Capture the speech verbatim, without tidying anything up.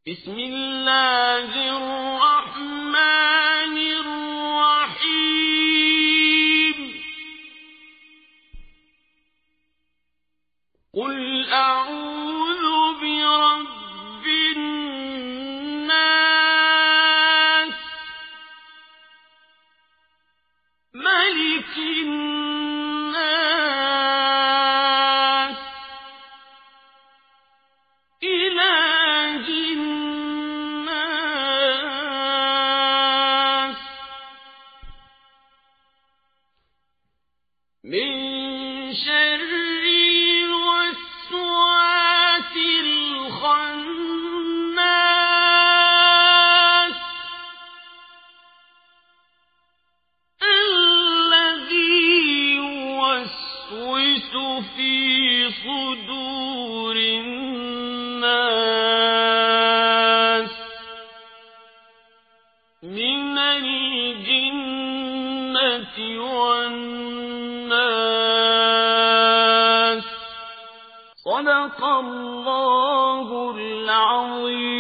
بسم الله الرحمن الرحيم قل أعوذ برب الناس ملك الناس إله الناس من شر الوسواس الخناس الذي يوسوس في صدور الناس من الجنة والناس صدق الله العظيم.